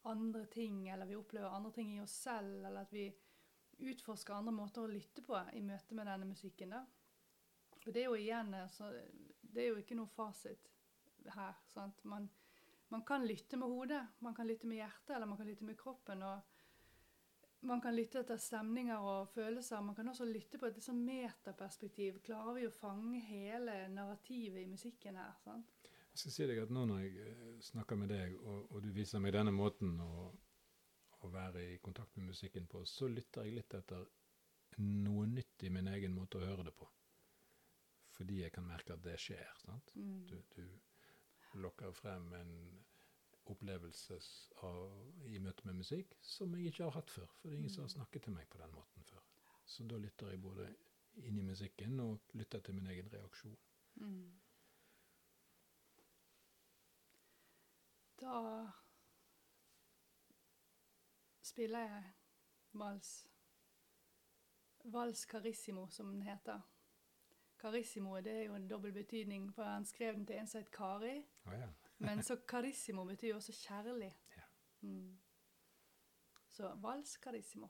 andre ting, eller vi opplever andre ting i oss selv, eller at vi utforsker andre måter å lytte på i møte med denne musikken da. For det er jo igjen, altså, det er jo ikke noe fasit her, sant? Man, man kan lytte med hodet, man kan lytte med hjertet, eller man kan lytte med kroppen, og man kan lytte etter stemninger og følelser, man kan også lytte på et sånn metaperspektiv. Klarer vi å fange hele narrativet i musikken her, sant? Jeg skal si deg at nå når jeg snakker med deg, og, og du viser meg denne måten å, å være i kontakt med musikken på, så lytter jeg litt etter noe nytt i min egen måte å høre det på. Fordi jeg kan merke at det skjer, sant? Mm. Du, du lokker frem en opplevelse av, i møte med musikk som jeg ikke har hatt før, for det er ingen som har snakket til meg på den måten før. Så da lytter jeg både inn i musikken og lytter til min egen reaksjon. Mm. Da spiller jeg vals. Vals Carissimo, som den heter. Carissimo, det er jo en dobbelt betydning, for han skrev den til en som het Kari. Oh, ja. Men så Carissimo betyr også kjærlig. Ja. Mm. Så vals Carissimo.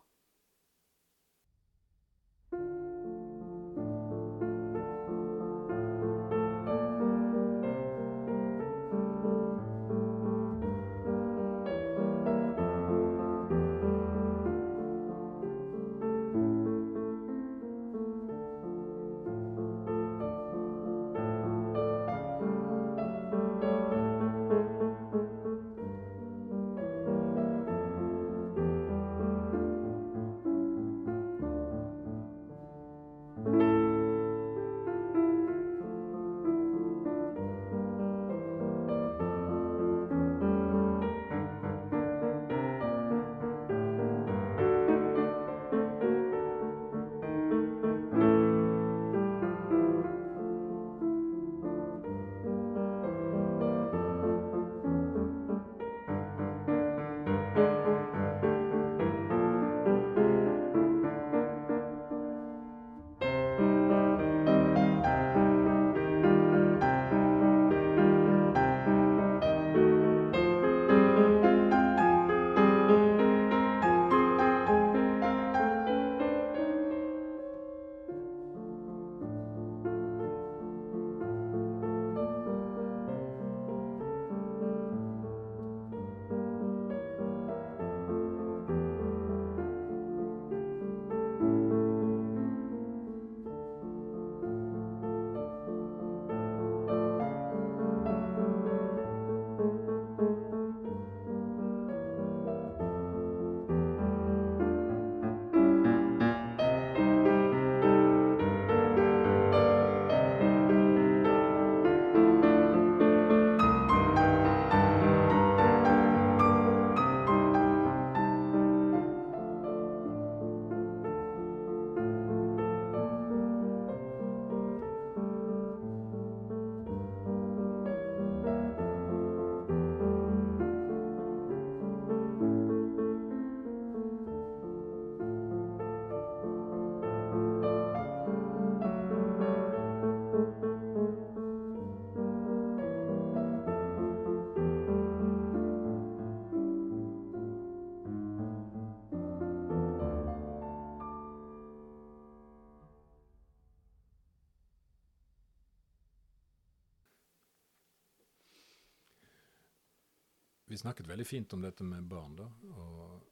Vi snakket veldig fint om dette med barn da, og,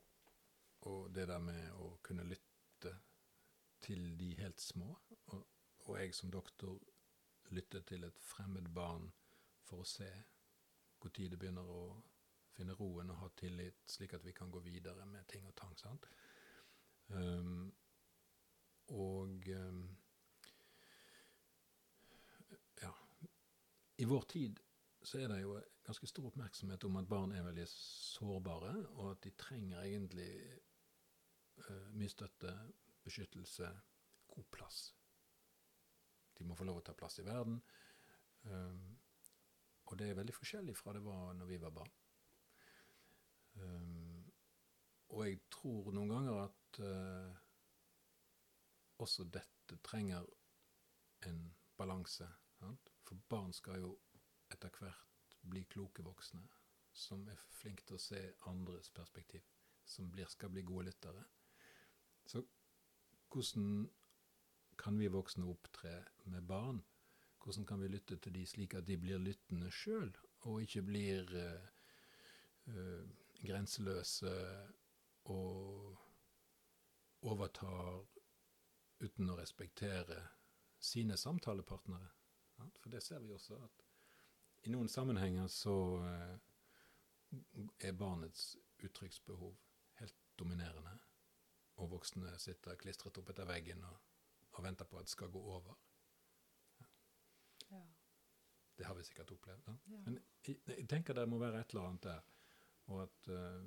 og det der med å kunne lytte til de helt små. Og, og jeg som doktor lytter til et fremmed barn for å se hvor tid det begynner å finne roen og ha tillit, slik at vi kan gå videre med ting og tang, sant? Um, og um, ja, i vår tid så er det jo ganske stor oppmerksomhet om at barn er veldig sårbare, og at de trenger egentlig uh, mye støtte, beskyttelse, god plass. De må få lov å ta plass i verden, um, og det er veldig forskjellig fra det var når vi var barn. Um, og jeg tror noen ganger at uh, også dette trenger en balanse, sant? For barn skal jo etter hvert bli kloke voksne, som er flink til å se andres perspektiv, som blir, skal bli gode lyttere. Så hvordan kan vi voksne opptre med barn? Hvordan kan vi lytte til de slik at de blir lyttende selv, og ikke blir uh, uh, grenseløse og overtar uten å respektere sine samtalepartnere? Ja, for det ser vi også, at i noen sammenhenger så uh, er barnets uttrykksbehov helt dominerende, og voksne sitter klistret opp etter veggen og, og venter på at det skal gå over. Ja. Det har vi sikkert opplevd. Da. Ja. Men jeg, jeg tenker det må være et eller annet der, og at uh,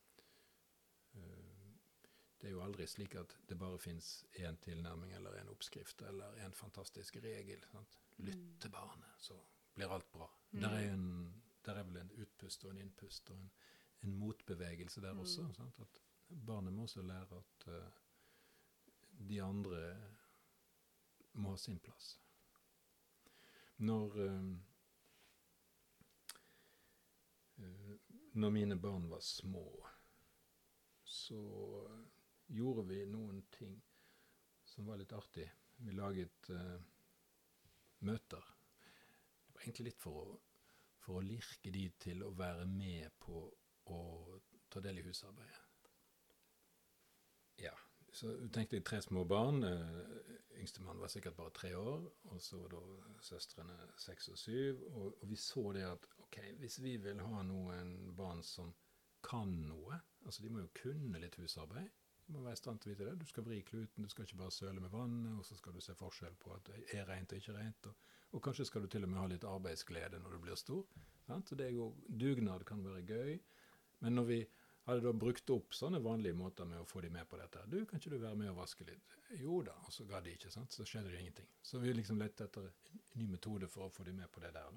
uh, det er jo aldri slik at det bare finnes en tilnærming, eller en oppskrift, eller en fantastisk regel. Sant? Lytt til barnet, så blir alt bra. Mm. Der, er en, der er vel en utpust og en innpust, og en, en motbevegelse der mm. også. Sant? At barnet må også lære at uh, de andre må ha sin plass. Når, uh, uh, når mine barn var små, så gjorde vi noen ting som var litt artig. Vi laget uh, møter. Det var egentlig litt for å, for å lirke de til å være med på å ta del i husarbeidet. Ja, så tenkte jeg tre små barn. Uh, yngstemann var sikkert bare tre år, og så var da søstrene seks og syv, og, og vi så det at, ok, hvis vi vil ha noen barn som kan noe, altså de må jo kunne litt husarbeid, de må være i stand til å vite det, du skal vri kluten, du skal ikke bare søle med vannet, og så skal du se forskjell på at det er rent og ikke rent, og, og kanskje skal du til og med ha litt arbeidsglede når du blir stor, sant? Så det er jo, dugnad kan være gøy, men når vi hadde da brukt opp sånne vanlige måter med å få de med på dette. Du, kan ikke du være med å vaske litt? Jo da, og så ga de ikke, sant? Så skjedde det ingenting. Så vi liksom lette etter en ny metode for å få de med på det der.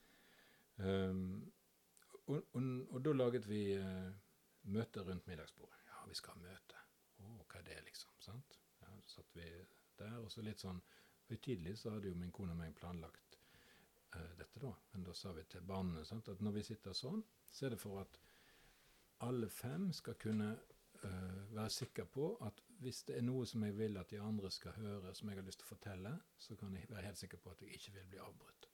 Da. Um, og, og, og da laget vi uh, møte rundt middagsbordet. Ja, vi skal ha møte. Å, hva er det liksom, sant? Ja, så satt vi der, og så litt sånn høytidelig så hadde jo min kone og meg planlagt uh, dette da. Men da sa vi til barnet, sant? At når vi sitter sånn, så er det for at alle fem skal kunne uh, være sikre på at hvis det er noe som jeg vil at de andre skal høre, som jeg har lyst til å fortelle, så kan jeg være helt sikker på at jeg ikke vil bli avbrutt.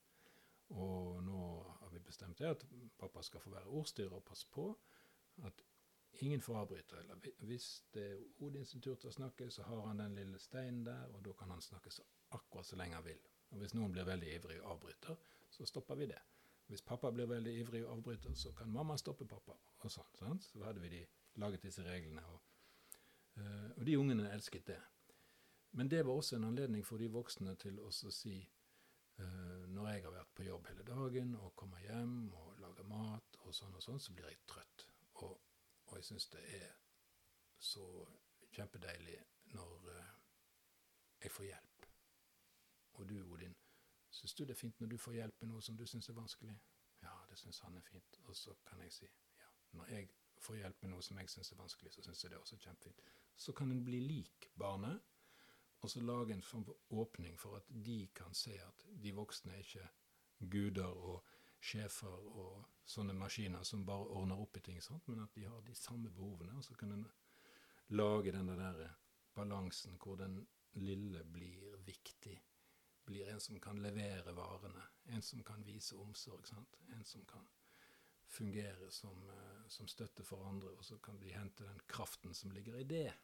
Og nå har vi bestemt det at pappa skal få være ordstyrer og passe på at ingen får avbryte. Eller hvis det er Odins tur til å snakke, så har han den lille steinen der, og da kan han snakke så akkurat så lenge han vil. Og hvis noen blir veldig ivrig og avbryter, så stopper vi det. Hvis pappa blir veldig ivrig og avbryter, så kan mamma stoppe pappa. Og sånn, sant? Så hadde vi de, laget disse reglene. Og, uh, og de ungene elsket det. Men det var også en anledning for de voksne til å si, uh, når jeg har vært på jobb hele dagen, og kommer hjem og lager mat, og sånn og sånn, så blir jeg trøtt. Og, og jeg synes det er så kjempedeilig når uh, jeg får hjelp. Og du, Odin, synes du det er fint når du får hjelp med noe som du synes er vanskelig? Ja, det synes han er fint. Og så kan jeg si, ja, når jeg får hjelp med noe som jeg synes er vanskelig, så synes jeg det er også kjempefint. Så kan en bli lik barnet, og så lage en form for åpning for at de kan se at de voksne er ikke guder og sjefer og sånne maskiner som bare ordner opp i ting, sant? Men at de har de samme behovene, og så kan en lage den der balansen hvor den lille blir viktig, blir en som kan levere varene, en som kan vise omsorg, sant? En som kan fungere som, uh, som støtte for andre, og så kan de hente den kraften som ligger i det.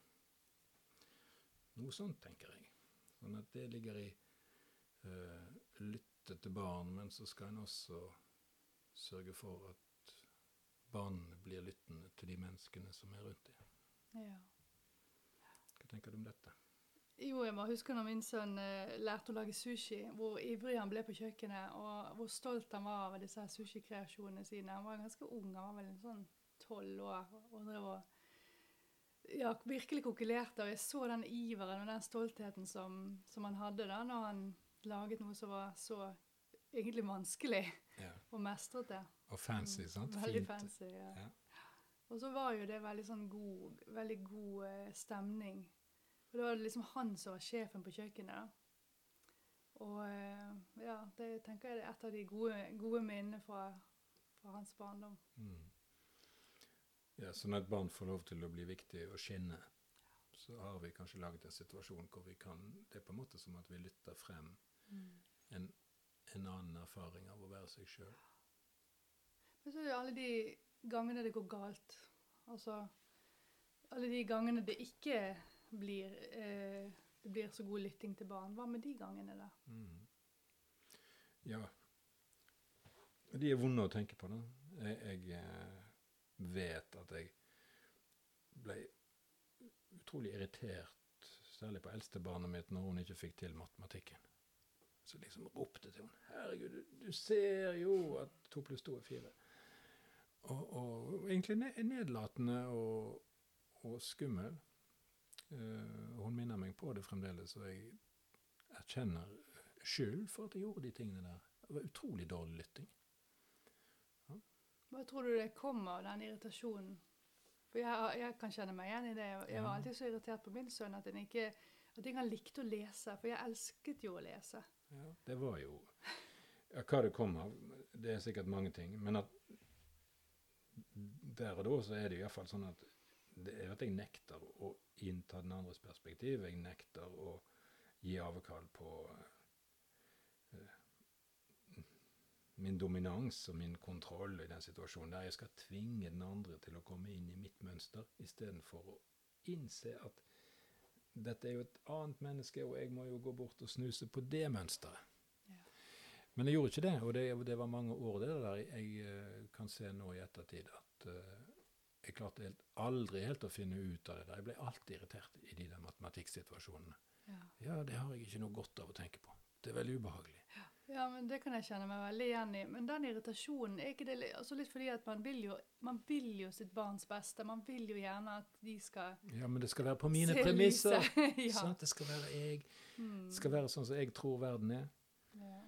Noe sånt, tenker jeg. Sånn at det ligger i uh, lytte til barn, men så skal en også sørge for at barna blir lyttende til de menneskene som er rundt dem. Ja. Hva tenker du om dette? Jo, jeg må huske når min sønn eh, lærte å lage sushi, hvor ivrig han ble på kjøkkenet, og hvor stolt han var av disse sushi-kreasjonene sine. Han var ganske ung, han var vel en sånn tolv år, og drev og ja, virkelig kokkelerte, og jeg så den iveren og den stoltheten som, som han hadde da, når han laget noe som var så egentlig vanskelig ja. Og mestrete. Og fancy, sant? Veldig Fint. fancy, ja. Ja. Og så var jo det veldig sånn god, veldig god eh, stemning. Og da var det liksom han som var sjefen på kjøkkenet da. Og ja, det tenker jeg er et av de gode, gode minnene fra, fra hans barndom. Mm. Ja, så når et barn får lov til å bli viktig og skinne, så har vi kanskje laget en situasjon hvor vi kan, det er på en måte som at vi lytter frem Mm. en, en annen erfaring av å være seg selv. Men så er det alle de gangene det går galt. Altså, alle de gangene det ikke blir, eh, det blir så god lytting til barn. Hva med de gangene da? Mm. Ja, de er vonde å tenke på da. Jeg, jeg eh, vet at jeg ble utrolig irritert, særlig på eldstebarnet mitt, når hun ikke fikk til matematikken. Så liksom ropte til henne, herregud, du, du ser jo at to pluss to er fire. Og, og egentlig ne- nedlatende og, og skummel. Uh, hun minner meg på det fremdeles, og jeg erkjenner skyld for at jeg gjorde de tingene der. Det var utrolig dårlig lytting. Hva tror du det kommer av den irritasjonen? For jeg, jeg kan kjenne meg igjen i det. og Jeg var Ja. alltid så irritert på min sønn at han ikke, at ikke han likte å lese, for jeg elsket jo å lese. Ja, det var jo ja, hva det kom av, det er sikkert mange ting, men at der og da så er det i hvert fall sånn at det er at jeg nekter å innta den andres perspektiv, jeg nekter å gi avkall på eh, min dominans og min kontroll i den situasjonen der jeg skal tvinge den andre til å komme inn i mitt mønster, i stedet for å innse at dette er jo et annet menneske, og jeg må jo gå bort og snuse på det mønsteret. Ja. Men jeg gjorde ikke det, og det, det var mange år det der. Jeg uh, kan se nå i ettertid at uh, jeg klarte helt, aldri helt å finne ut av det der. Jeg ble alltid irritert i de der matematikksituasjonene. Ja. Ja, det har jeg ikke noe godt av å tenke på. Det er veldig ubehagelig. Ja, men det kan jeg kjenne meg veldig igjen i. Men den irritasjonen er ikke det li- altså litt fordi at man vil, jo, man vil jo sitt barns beste. Man vil jo gjerne at de skal Ja, men det skal være på mine se premisser. lyset. Ja. Sant? Det skal være jeg. Mm. Det skal være sånn som jeg tror verden er. Ja.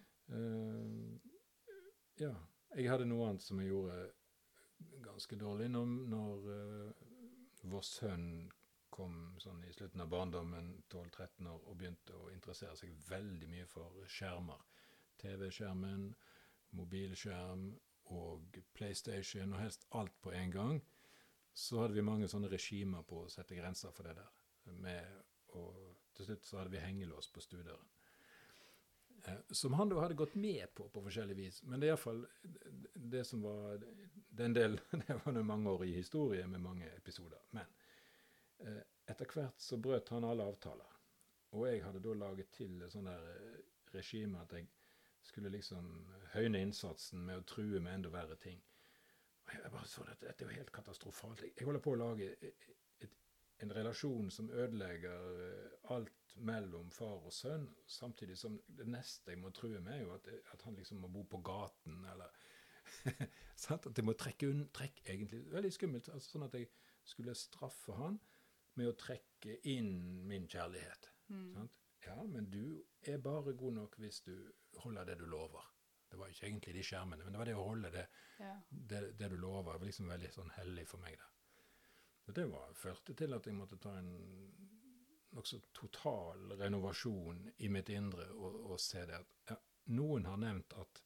Uh, ja, jeg hadde noe annet som jeg gjorde ganske dårlig når, når uh, vår sønn kom sånn i slutten av barndommen, tolv tretten år, og begynte å interessere seg veldig mye for skjermer. T V-skjermen, mobilskjerm og PlayStation, og helst alt på en gang. Så hadde vi mange sånne regimer på å sette grenser for det der. Med, og til slutt så hadde vi hengelås på stuedøren. Eh, som han da hadde gått med på på forskjellig vis. Men det er i hvert fall det som var, det er en del, det var en mangeårig historie med mange episoder. Men eh, etter hvert så brøt han alle avtaler. Og jeg hadde da laget til et sånn der eh, regime at jeg skulle liksom høyne innsatsen med å true med enda verre ting. Og jeg bare så at dette er jo helt katastrofalt. Jeg, jeg holder på å lage et, et, en relasjon som ødelegger eh, alt mellom far og sønn, samtidig som det neste jeg må true med er jo at, at han liksom må bo på gaten, eller sant? At jeg må trekke unn, trekke egentlig, veldig skummelt, altså sånn at jeg skulle straffe han med å trekke inn min kjærlighet. Mm. Sant? Ja, men du er bare god nok hvis du holder det du lover. Det var ikke egentlig de skjermene, men det var det å holde det, Ja. det, det du lover. Det var liksom veldig sånn hellig for meg der. Og det var, førte til at jeg måtte ta en nokså total renovasjon i mitt indre og, og se det at ja, noen har nevnt at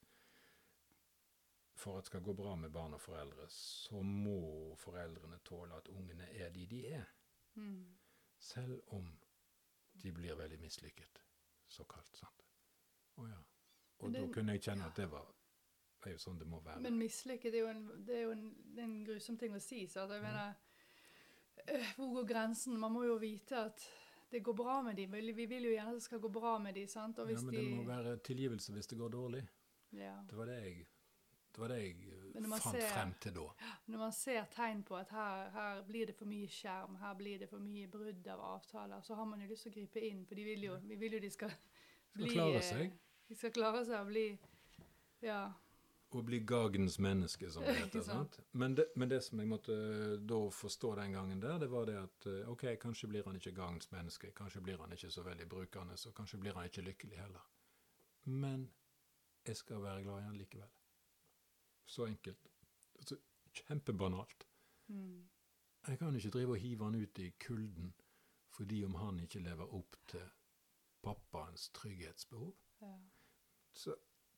for at det skal gå bra med barn og foreldre, så må foreldrene tåle at ungene er de de er. Mm. Selv om de blir veldig mislykket, såkalt, sant? Å ja. Og Men da det- kunne jeg kjenne ja. at det var, det er jo sånn det må være. Men mislykket er jo en, det er jo en, det er en grusom ting å si, så at jeg mener, øh, hvor går grensen? Man må jo vite at det går bra med dem. Vi vi vil jo gjerne at det skal gå bra med dem, sant? Og Ja, hvis men de... det må være tilgivelse hvis det går dårlig. Ja. Det var det jeg, det var det jeg Men når man fant ser- frem til da. Når man ser tegn på at her, her blir det for mye skjerm, her blir det for mye brudd av avtaler, så har man jo lyst til å gripe inn, for de vil jo, vi vil jo de skal Skal klare seg. eh, De skal klare seg og bli, ja, Å bli gagens menneske, som det heter. Ikke sant? sant? Men det, men det som jeg måtte eh, da forstå den gangen der, det var det at eh, ok, kanskje blir han ikke gagens menneske, kanskje blir han ikke så veldig brukende, så kanskje blir han ikke lykkelig heller. Men jeg skal være glad i han likevel. Så enkelt. Så kjempebanalt. mm, Jeg kan ikke drive og hive han ut i kulden fordi om han ikke lever opp til pappaens trygghetsbehov. ja. Så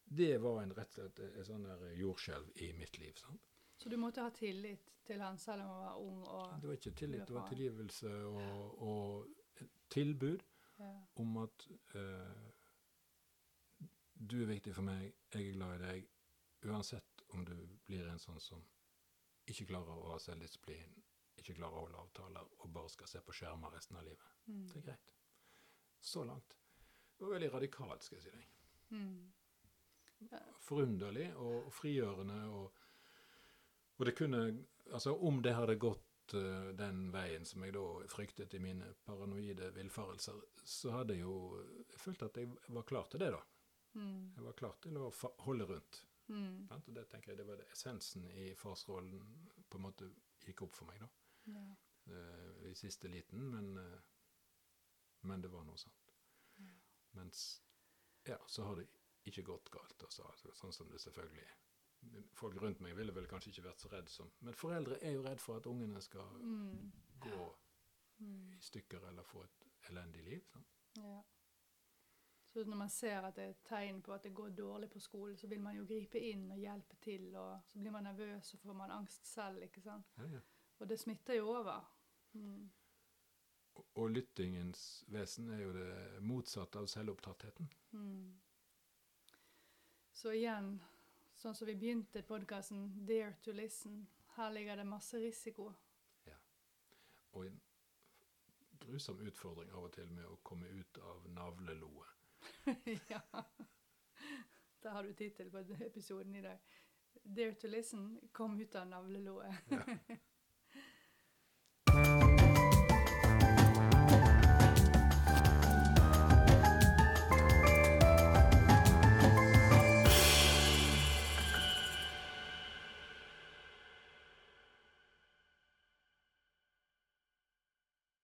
det var en rett og slett en sånn der jordskjelv i mitt liv. Sant? Så du måtte ha tillit til han selv om han var ung? Og Det var ikke tillit, det var tilgivelse og, og et tilbud ja. om at eh, du er viktig for meg, jeg er glad i deg, uansett om du blir en sånn som ikke klarer å ha selvdisiplin, ikke klarer å holde avtaler, og bare skal se på skjermer resten av livet. Mm. Det er greit. Så langt. Det var veldig radikalt, skal jeg si deg. Mm. Ja. Forunderlig og frigjørende, og, og det kunne, altså om det hadde gått uh, den veien som jeg da fryktet i mine paranoide villfarelser, så hadde jeg jo jeg følt at jeg var klar til det da. Mm. Jeg var klar til å fa- holde rundt. Mm. Sant? Og det tenker jeg, det var det essensen i farsrollen på en måte gikk opp for meg da. Ja. Uh, I siste liten, men, uh, men det var noe sånt. Ja. Mens, ja, så har det ikke gått galt, altså, altså, sånn som det selvfølgelig er. Folk rundt meg ville vel kanskje ikke vært så redd som, men foreldre er jo redd for at ungene skal Mm. gå Mm. i stykker eller få et elendig liv. Sant? Ja. Så når man ser at det er et tegn på at det går dårlig på skolen, så vil man jo gripe inn og hjelpe til, og så blir man nervøs og får man angst selv, ikke sant? Ja, ja. Og det smitter jo over. Mm. Og, og lyttingens vesen er jo det motsatte av selvopptattheten. Mm. Så igjen, sånn som vi begynte podcasten, Dare to Listen, her ligger det masse risiko. Og en grusom utfordring av og til med å komme ut av navleloet. Ja. Da har du titel på episoden i dag. Dare to Listen, kom ut av navleloet. Ja.